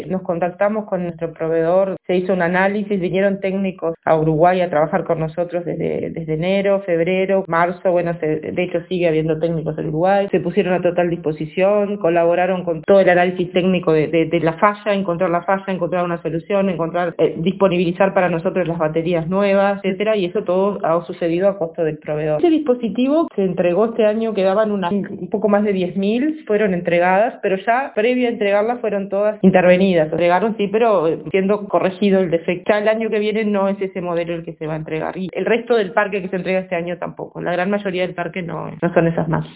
Nos contactamos con nuestro proveedor, se hizo un análisis, vinieron técnicos a Uruguay a trabajar con nosotros desde enero, febrero, marzo, de hecho sigue habiendo técnicos en Uruguay, se pusieron a total disposición, colaboraron con todo el análisis técnico de la falla, encontrar una solución, disponibilizar para nosotros las baterías nuevas, etcétera, y eso todo ha sucedido a costo del proveedor. Este dispositivo se entregó este año, quedaban un poco más de 10.000, fueron entregadas, pero ya previo a entregarlas fueron todas intervenidas. Entregaron sí, pero siendo corregido el defecto. Ya el año que viene no es ese modelo el que se va a entregar. Y el resto del parque que se entrega este año tampoco. La gran mayoría del parque no son esas más.